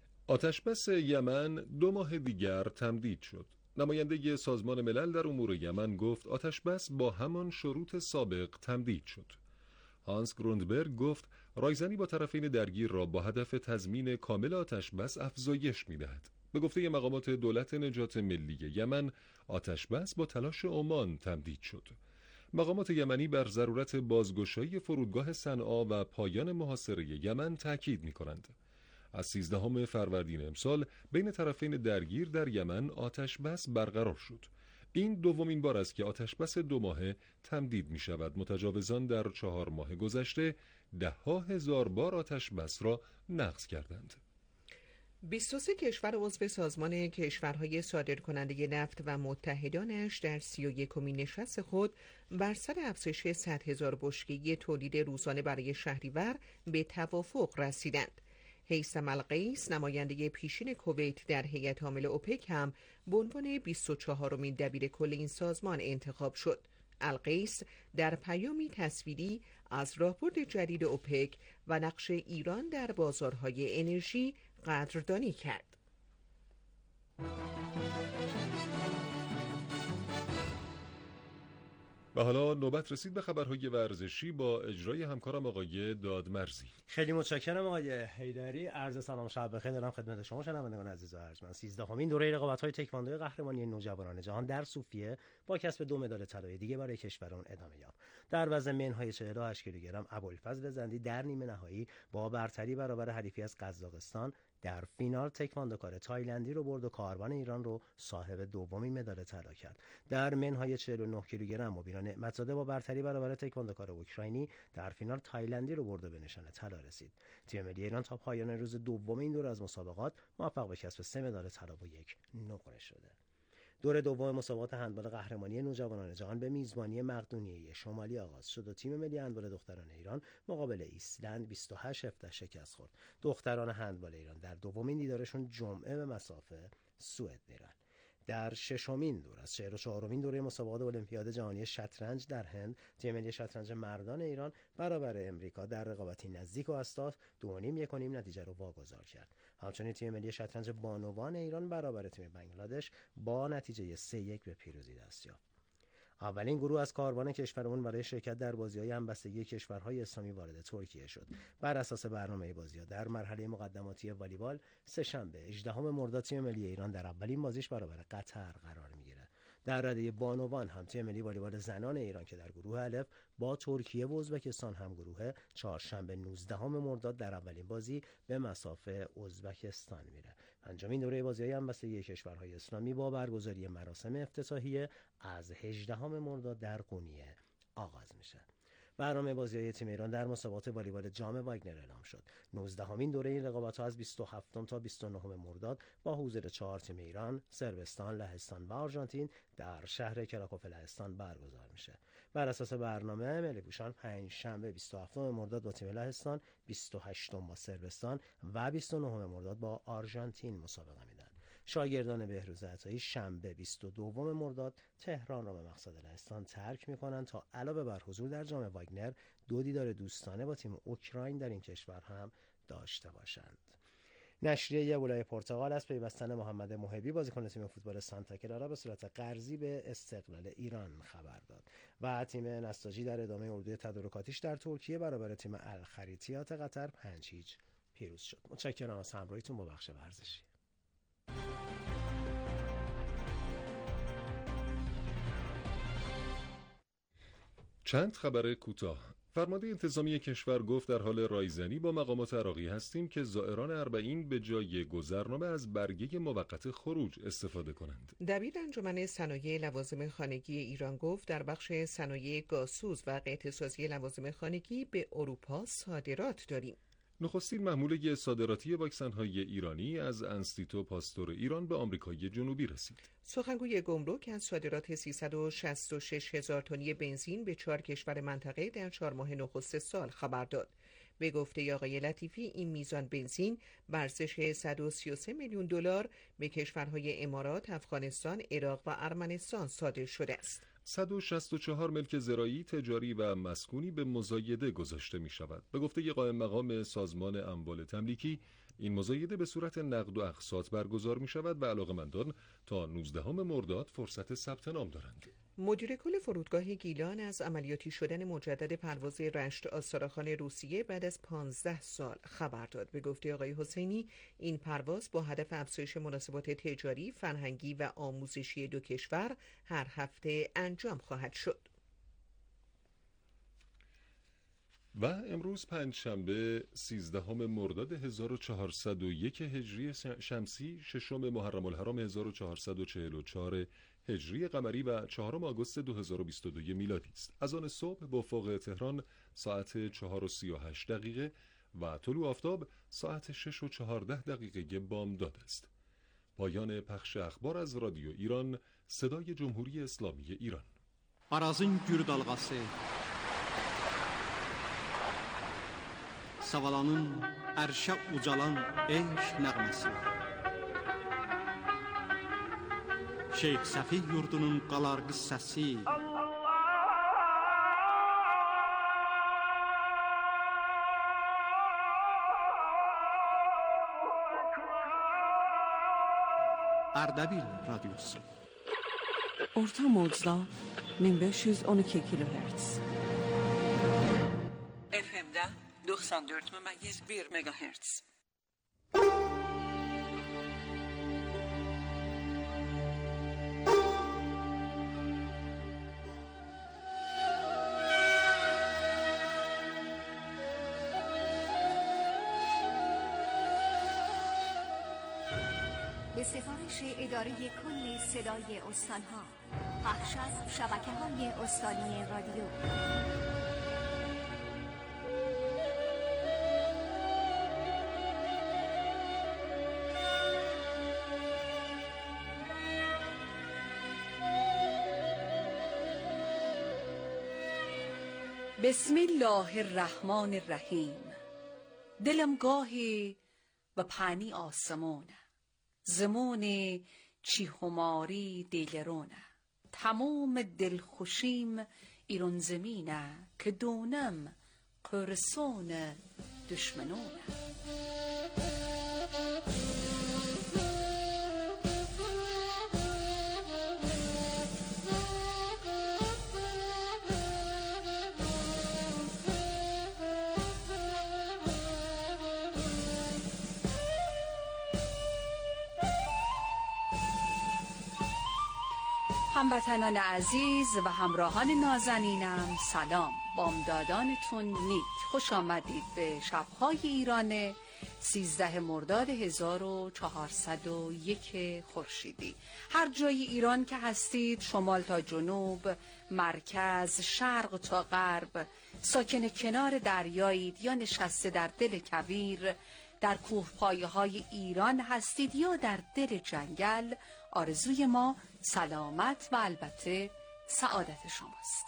آتشبس یمن 2 ماه دیگر تمدید شد. نماینده سازمان ملل در امور یمن گفت آتشبس با همان شروط سابق تمدید شد. هانس گروندبرگ گفت رایزنی با طرفین درگیر را با هدف تضمین کامل آتشبس افزایش می‌دهد. به گفته مقامات دولت نجات ملی یمن، آتشبس با تلاش عمان تمدید شد. مقامات یمنی بر ضرورت بازگشایی فرودگاه صنعا و پایان محاصره یمن تاکید می‌کنند. از 13 فروردین امسال بین طرفین درگیر در یمن آتشبس برقرار شد. این دومین بار است که آتشبس 2 ماهه تمدید می شود. متجاوزان در 4 ماه گذشته 10,000 بار آتشبس را نقض کردند. 23 کشور عضو سازمان کشورهای صادرکننده نفت و متحدانش در 31مین نشست خود بر سر افزایش 100,000 بشکه تولید روزانه برای شهریور به توافق رسیدند. هیثم القیس نماینده پیشین کویت در هیئت عامل اوپک هم به عنوان 24مین دبیرکل این سازمان انتخاب شد. القیس در پیامی تصویری از راهبرد جدید اوپک و نقش ایران در بازارهای انرژی قدردانی کرد. و حالا نوبت رسید به خبرهای ورزشی با اجرای همکارم آقای دادمرزی. خیلی متشکرم آقای حیدری. عرض سلام شب بخیر دارم خدمت شما شنوندگان عزیز و ارجمند. 13مین دوره رقابت‌های تکواندو قهرمانی نوجوانان جهان در سوفیه با کسب 2 مدال طلای دیگه برای کشورمان ادامه یافت. در وزن منهای 48 کیلوگرم ابوالفضل زندی در نیمه نهایی با برتری برابر حریفی از قزاقستان در فینال تکواندوکار تایلندی رو برد و کاروان ایران رو صاحب دومین مدال طلا کرد. در منهای 49 کیلوگرم مبینا نعمت‌زاده با برتری برابر تکواندوکار اوکراینی در فینال تایلندی رو برد و به نشانه طلا رسید. تیم ملی ایران تا پایان روز دوم این دوره از مسابقات موفق به کسب 3 مدال طلا و 1 نقره شده. دور دوم مسابقات هندبال قهرمانی نوجوانان جهان به میزبانی مقدونیه شمالی آغاز شد و تیم ملی هندبال دختران ایران مقابل ایسلند 28-17 شکست خورد. دختران هندبال ایران در دومین دیدارشون جمعه به مسافه سوئد میرن. در ششمین دور از 44مین دوره مسابقات المپیاد جهانی شطرنج در هند، تیم ملی شطرنج مردان ایران برابر امریکا در رقابتی نزدیک و حساس 2.5-1.5 نتیجه رو واگذار کرد. همچنین تیم ملی شطرنج بانوان ایران برابر تیم بنگلادش با نتیجه 3-1 به پیروزی دست یافت. اولین گروه از کاروان کشورمون برای شرکت در بازی‌های همبستگی کشورهای اسلامی وارد ترکیه شد. بر اساس برنامه بازی‌ها در مرحله مقدماتی والیبال سه‌شنبه 18 مرداد تیم ملی ایران در اولین بازیش برابر قطر قرار می‌گیره. در رده بانوان هم تیم ملی والیبال زنان ایران که در گروه الف با ترکیه و ازبکستان هم گروه، چهارشنبه 19 مرداد در اولین بازی به مسافه ازبکستان میره. پنجمین دوره بازی‌های همبستگی کشورهای اسلامی با برگزاری مراسم افتتاحیه از 18 مرداد در قونیه آغاز میشه. برنامه بازی‌های تیم ایران در مسابقات والیبال جام واگنر اعلام شد. 19مین دوره این رقابت‌ها از 27 تا 29 مرداد با حضور 4 تیم ایران، صربستان، لهستان و آرژانتین در شهر کراکوف لهستان برگزار میشه. بر اساس برنامه ملی پوشان پنجشنبه 27 مرداد با تیم لهستان، 28 با صربستان و 29 مرداد با آرژانتین مسابقه میدن. شاگردان بهروز عطایی شنبه 22 مرداد تهران را به مقصد لهستان ترک می‌کنند تا علاوه بر حضور در جام واگنر 2 دیدار دوستانه با تیم اوکراین در این کشور هم داشته باشند. نشریه یبولای پرتغال از پیوستن محمد محبی بازیکن تیم فوتبال سانتا کلارا به صورت قرضی به استقلال ایران خبر داد و تیم نساجی در ادامه اردوی تدارکاتیش در ترکیه برابر تیم الخریتیات قطر 5-0 پیروز شد. متشکرم از همراهیتون با بخش ورزشی. چند خبر کوتاه. فرمانده انتظامی کشور گفت در حال رایزنی با مقامات عراقی هستیم که زائران اربعین به جای گذرنامه از برگه موقت خروج استفاده کنند. دبیر انجمن صنایع لوازم خانگی ایران گفت در بخش صنایع گازسوز و قطعه‌سازی لوازم خانگی به اروپا صادرات داریم. نخستین محموله صادراتی واکسن‌های ایرانی از انستیتو پاستور ایران به آمریکای جنوبی رسید. سخنگوی گمرک از صادرات 366 هزار تنی بنزین به 4 کشور منطقه در 4 ماه نخست سال خبر داد. به گفته آقای لطیفی این میزان بنزین بر ارزش 133 میلیون دلار به کشورهای امارات، افغانستان، عراق و ارمنستان صادر شده است. 164 ملک زراعی، تجاری و مسکونی به مزایده گذاشته می شود. به گفته قائم مقام سازمان اموال تملیکی، این مزایده به صورت نقد و اقساط برگزار می شود و علاقمندان تا 19 مرداد فرصت ثبت نام دارند. مدیر کل فرودگاه گیلان از عملیاتی شدن مجدد پرواز رشت آستاراخان روسیه بعد از 15 سال خبر داد. به گفته آقای حسینی این پرواز با هدف افزایش مناسبات تجاری، فرهنگی و آموزشی دو کشور هر هفته انجام خواهد شد. و امروز پنجشنبه 13 مرداد 1401 هجری شمسی، 6 محرم الحرام 1444 هجری قمری و 4 آگوست 2022 میلادی است. از آن صبح با افق تهران ساعت 4:38 و طلوع آفتاب ساعت 6:14 بامداد است. پایان پخش اخبار از رادیو ایران، صدای جمهوری اسلامی ایران. Arazın gür dalğası, Savalanın ərşə ucalan eşq nəğməsi, Şeyx Səfih yurdunun qalarğı səsi, Ərdəbil radyosu. Orta mocda 1512 kilohertz. FM'de 94,1 megahertz. به سفارش اداره کل صدای استانها، پخش از شبکه‌های استانی رادیو. بسم الله الرحمن الرحیم. دلم گاهی و پانی آسمونه، زمون چی هماری دیلرونه، تمام دلخوشیم ایرون زمینه، که دونم قرسون دشمنونه. هموطنان عزیز و همراهان نازنینم سلام، بامدادانتون نیک، خوش آمدید به شب‌های ایران 13 مرداد 1401 خورشیدی. هر جای ایران که هستید، شمال تا جنوب، مرکز، شرق تا غرب، ساکن کنار دریایید یا نشسته در دل کویر، در کوهپایه‌های ایران هستید یا در دل جنگل، آرزوی ما سلامت و البته سعادت شماست.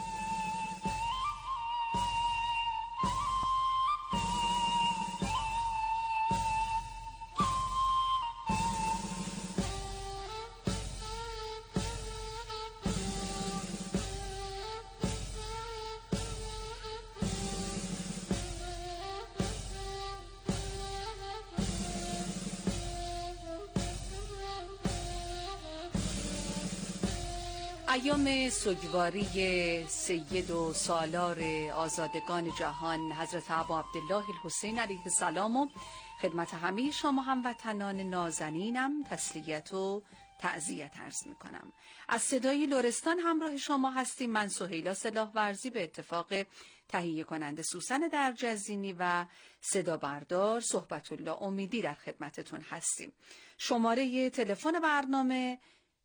ایام سوگواری سید و سالار آزادگان جهان حضرت ابا عبدالله الحسین علیه السلام و خدمت همه شما هموطنان نازنینم تسلیت و تعزیت عرض میکنم. از صدای لرستان همراه شما هستیم. من سهیلا سلاح ورزی به اتفاق تهیه کننده سوسن درجزینی و صدا بردار صحبت الله امیدی در خدمتتون هستیم. شماره تلفن برنامه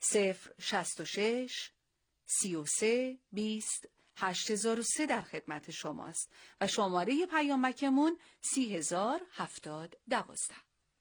066 33 20 8003 در خدمت شماست و شماره پیامکمون 307012.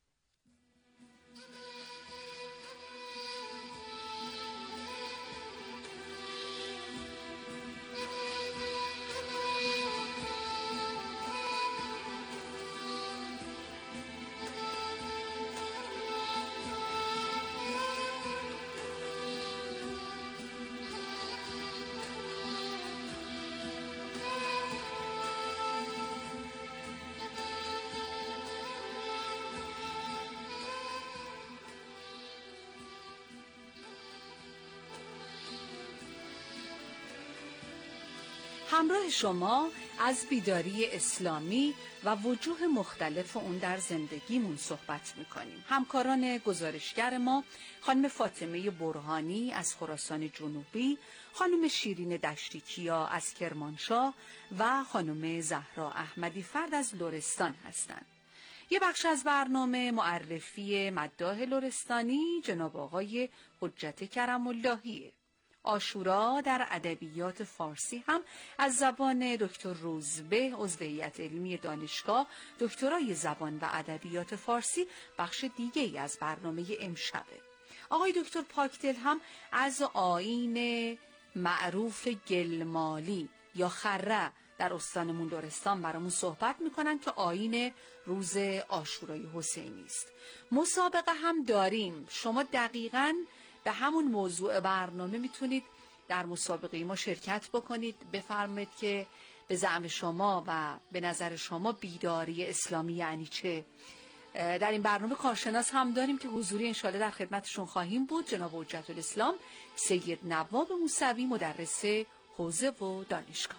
همراه شما از بیداری اسلامی و وجوه مختلف اون در زندگیمون صحبت میکنیم. همکاران گزارشگر ما خانم فاطمه برهانی از خراسان جنوبی، خانم شیرین دشتیکیا از کرمانشاه و خانم زهرا احمدی فرد از لرستان هستند. یه بخش از برنامه معرفی مداح لرستانی جناب آقای حجت کرم اللهیه. عاشورا در ادبیات فارسی هم از زبان دکتر روزبه عضو هیئت علمی دانشگاه دکترای زبان و ادبیات فارسی بخش دیگه ای از برنامه امشبه. آقای دکتر پاکدل هم از آیین معروف گلمالی یا خره در استانمون لرستان برامون صحبت میکنن که آیین روز عاشورای حسینی است. مسابقه هم داریم. شما دقیقاً به همون موضوع برنامه میتونید در مسابقه ما شرکت بکنید. بفرمایید که به زعم شما و به نظر شما بیداری اسلامی یعنی چه؟ در این برنامه کارشناس هم داریم که حضوری انشاءالله در خدمتشون خواهیم بود. جناب حجت الاسلام سید نواب موسوی مدرس حوزه و دانشگاه.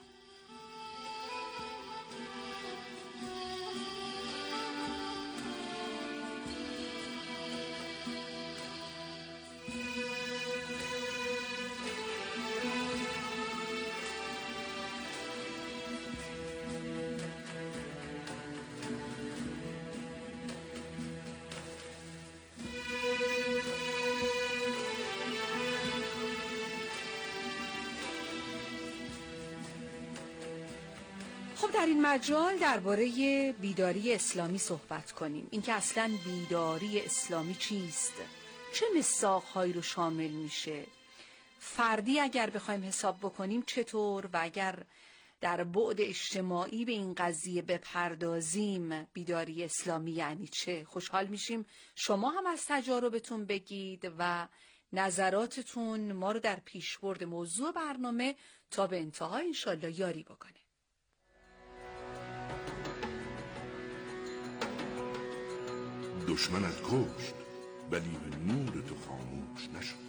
خب در این مجال درباره بیداری اسلامی صحبت کنیم. اینکه اصلا بیداری اسلامی چیست؟ چه مساق‌هایی رو شامل میشه؟ فردی اگر بخوایم حساب بکنیم چطور؟ و اگر در بعد اجتماعی به این قضیه بپردازیم بیداری اسلامی یعنی چه؟ خوشحال میشیم شما هم از تجاربتون بگید و نظراتتون ما رو در پیشبرد موضوع برنامه تا به انتها انشالله یاری بکنه. دشمن از کشت ولی به نور تو خاموش نشد.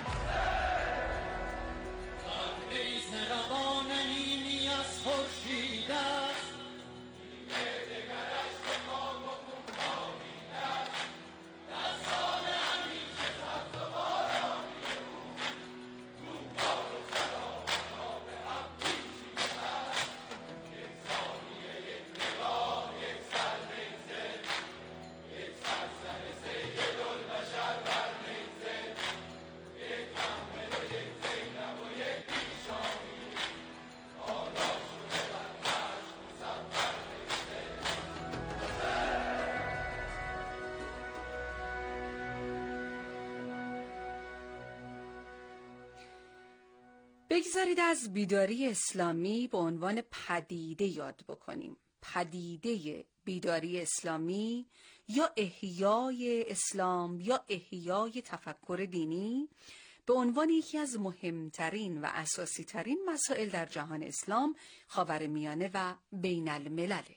بگذارید از بیداری اسلامی به عنوان پدیده یاد بکنیم. پدیده بیداری اسلامی یا احیای اسلام یا احیای تفکر دینی به عنوان یکی از مهمترین و اساسی ترین مسائل در جهان اسلام، خاورمیانه و بین الملله.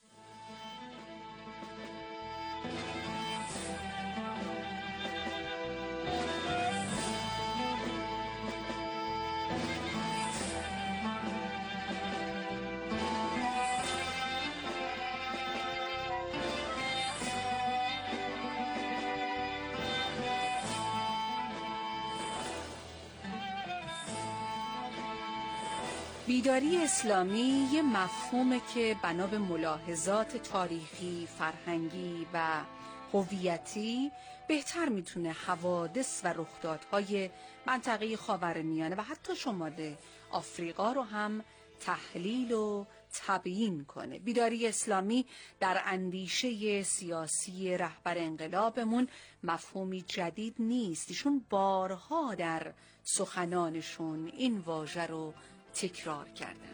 بیداری اسلامی یه مفهومه که بنا به ملاحظات تاریخی، فرهنگی و هویتی بهتر میتونه حوادث و رخدادهای منطقه خاورمیانه و حتی شمال آفریقا رو هم تحلیل و تبیین کنه. بیداری اسلامی در اندیشه سیاسی رهبر انقلابمون مفهومی جدید نیست. ایشون بارها در سخنانشون این واژه رو تکرار کردند.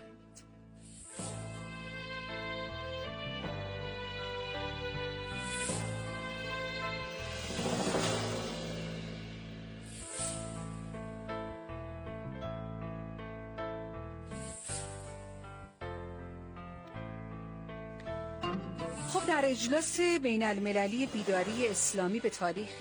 خب در اجلاس بین المللی بیداری اسلامی به تاریخ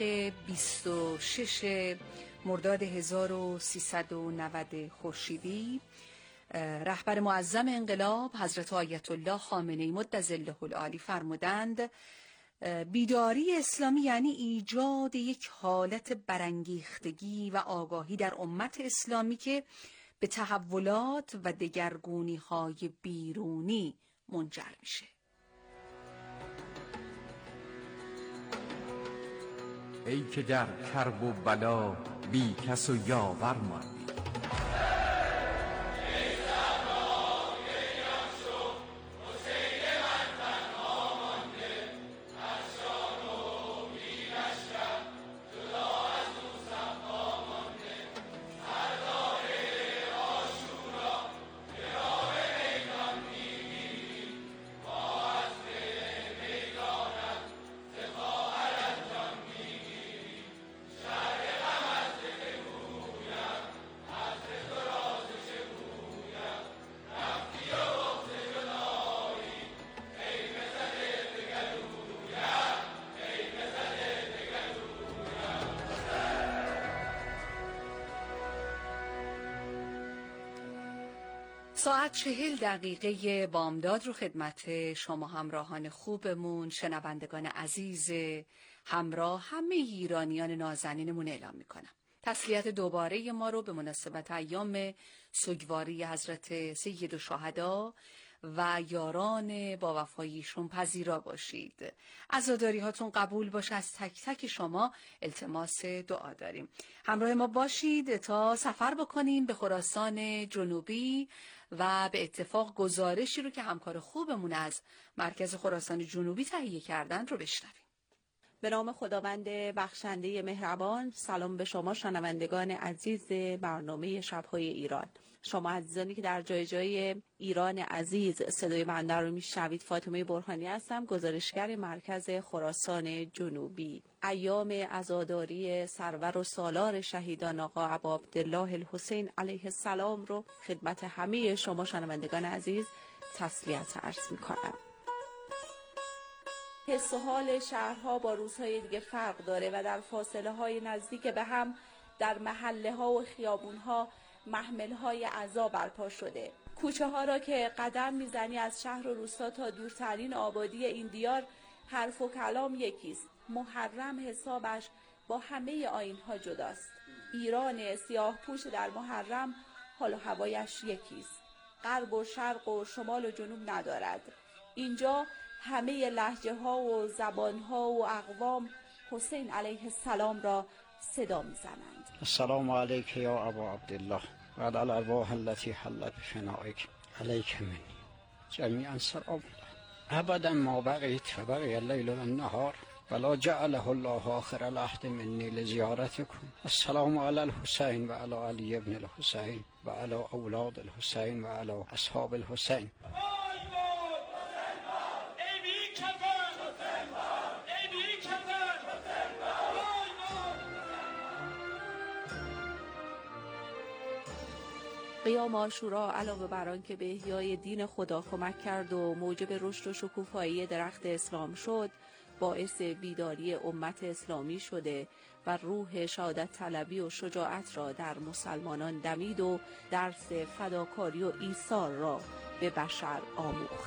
26 مرداد 1390 خورشیدی، رهبر معظم انقلاب حضرت آیت الله خامنه‌ای مدظله العالی فرمودند بیداری اسلامی یعنی ایجاد یک حالت برانگیختگی و آگاهی در امت اسلامی که به تحولات و دگرگونی‌های بیرونی منجر میشه. ای که در کرب و بلا بی کس و یاور ماندی، ساعت 40 دقیقه بامداد رو خدمت شما همراهان خوبمون، شنوندگان عزیز همراه همه ایرانیان نازنینمون اعلام میکنم. تسلیت دوباره ما رو به مناسبت ایام سوگواری حضرت سید الشهدا و یاران با وفاییشون پذیرا باشید. عزاداری هاتون قبول باشه. از تک تک شما التماس دعا داریم. همراه ما باشید تا سفر بکنیم به خراسان جنوبی و به اتفاق گزارشی رو که همکار خوبمون از مرکز خراسان جنوبی تهیه کردن رو بشنویم. به نام خداوند بخشنده مهربان. سلام به شما شنوندگان عزیز برنامه شب‌های ایران. شما عزیزانی که در جای جای ایران عزیز صدای بنده رو میشنوید، فاطمه برهانی هستم، گزارشگر مرکز خراسان جنوبی. ایام عزاداری سرور و سالار شهیدان آقا ابا عبدالله الحسین علیه السلام رو خدمت همه شما شنوندگان عزیز تسلیت عرض میکنم. حس و حال شهرها با روزهای دیگه فرق داره و در فاصله های نزدیک به هم در محله ها و خیابون ها محمل های عزا برپا شده. کوچه ها را که قدم میزنی از شهر و روستا تا دورترین آبادی این دیار حرف و کلام یکیست. محرم حسابش با همه آیین ها جداست. ایران سیاه پوش در محرم حال و هوایش یکیست. غرب و شرق و شمال و جنوب ندارد. اینجا همه لهجه ها و زبان ها و اقوام حسین علیه السلام را صدا میزنند. السلام علیک یا ابا عبدالله و علی الارواح التي حلت بفنائک علیک منی جمیعا سلام ابدا ما بقیت و بقی اللیل و النهار ولا جعله الله آخر العهد منی لزیارتکم. السلام علی الحسین و علی علی ابن الحسین و علی اولاد الحسین و علی اصحاب الحسین. قیام عاشورا علاوه بر آن که به احیای دین خدا کمک کرد و موجب رشد و شکوفایی درخت اسلام شد، باعث بیداری امت اسلامی شده و روح شهادت طلبی و شجاعت را در مسلمانان دمید و درس فداکاری و ایثار را به بشر آموخت.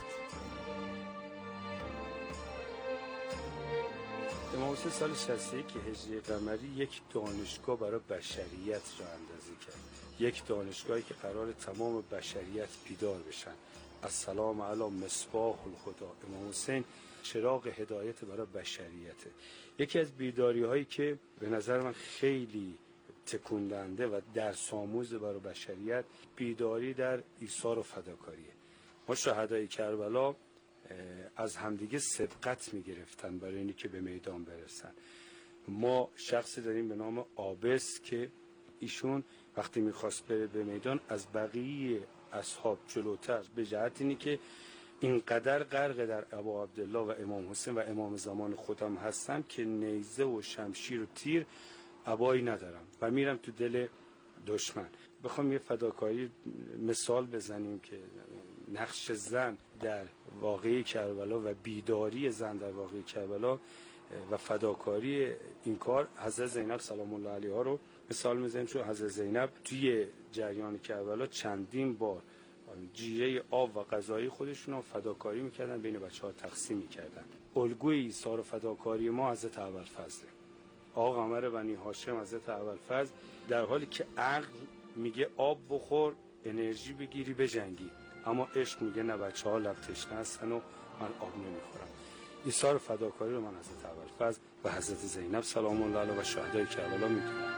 امام حسین سال 61 هجری قمری یک دانشگاه برای بشریت را اندازی کرد. یک دانشگاهی که قرار تمام بشریت بیدار بشن. السلام علی مصباح الهدی. امام حسین چراغ هدایت برای بشریته. یکی از بیداری هایی که به نظر من خیلی تکون دهنده و درس آموز برای بشریت، بیداری در ایثار و فداکاریه. ما شهدای کربلا از همدیگه سبقت میگرفتن برای اینی که به میدان برسن. ما شخصی داریم به نام عابس که ایشون وقتی میخواست بره به میدان از بقیه اصحاب جلوتر، به جهت اینی که اینقدر غرق در ابا عبدالله و امام حسین و امام زمان خودم هستم که نیزه و شمشیر و تیر ابایی ندارم و میرم تو دل دشمن. بخوام یه فداکاری مثال بزنیم که نقش زن در واقعه کربلا و بیداری زن در واقعه کربلا و فداکاری این کار، حضرت زینب سلام الله علیها رو مثال میزنیم. چون حضرت زینب توی جریان کربلا چندین بار جیره آب و غذایی خودشون رو فداکاری میکردن، بین بچه‌ها تقسیم میکردن. الگوی ایثار و فداکاری ما حضرت ابوالفضل، آقا قمر بنی هاشم حضرت ابوالفضل، در حالی که عقل میگه آب بخور، انرژی بگیری، بجنگی، اما عشق میگه نه، بچه‌ها لب تشنه هستن و من آب نمیخورم. ایثار و فداکاری رو من حضرت ابوالفضل و حضرت زینب سلام الله علیها و شهدای کربلا میدونم.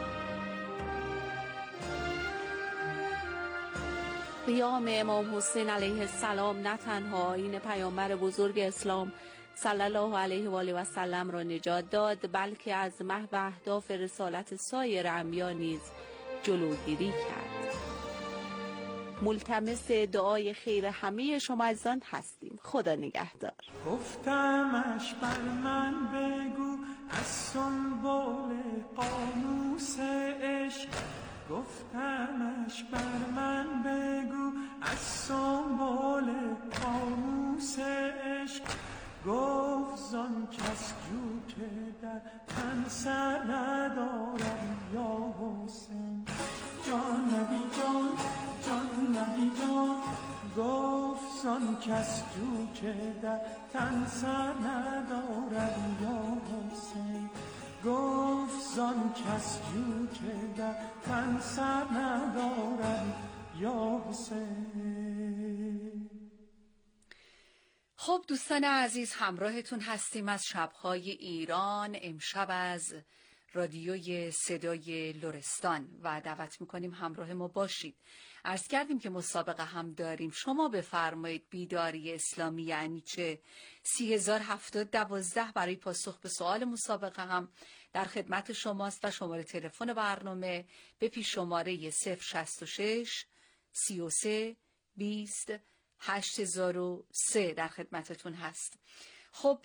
قیام امام حسین علیه السلام نه تنها آیین پیامبر بزرگ اسلام صلی الله علیه و آله و سلم را نجات داد، بلکه از محو اهداف رسالت سایر انبیا نیز جلوگیری کرد. ملتمس دعای خیر همه شما عزیزان هستیم. خدا نگهدار. گفتمش بر من بگو از سنبل قاموس عشق، گفتمش بر من بگو از سنبل قاموس عشق، گفت زان کس جو که در تن سر ندارد یا حسین. جان نبی جان، جان نبی جان، گفت زان کس جو که در تن سر ندارد یا حسین. گفت زان کس جو که در تن سر ندارد یا حسین. خب دوستان عزیز، همراهتون هستیم از شب‌های ایران. امشب از رادیوی صدای لرستان و دعوت میکنیم همراه ما باشید. عرض کردیم که مسابقه هم داریم. شما بفرمایید بیداری اسلامی یعنی چه؟ 307012 برای پاسخ به سوال مسابقه هم در خدمت شماست و شماره تلفن برنامه به پیش شماره 066 33 20 8003 در خدمتتون هست. خب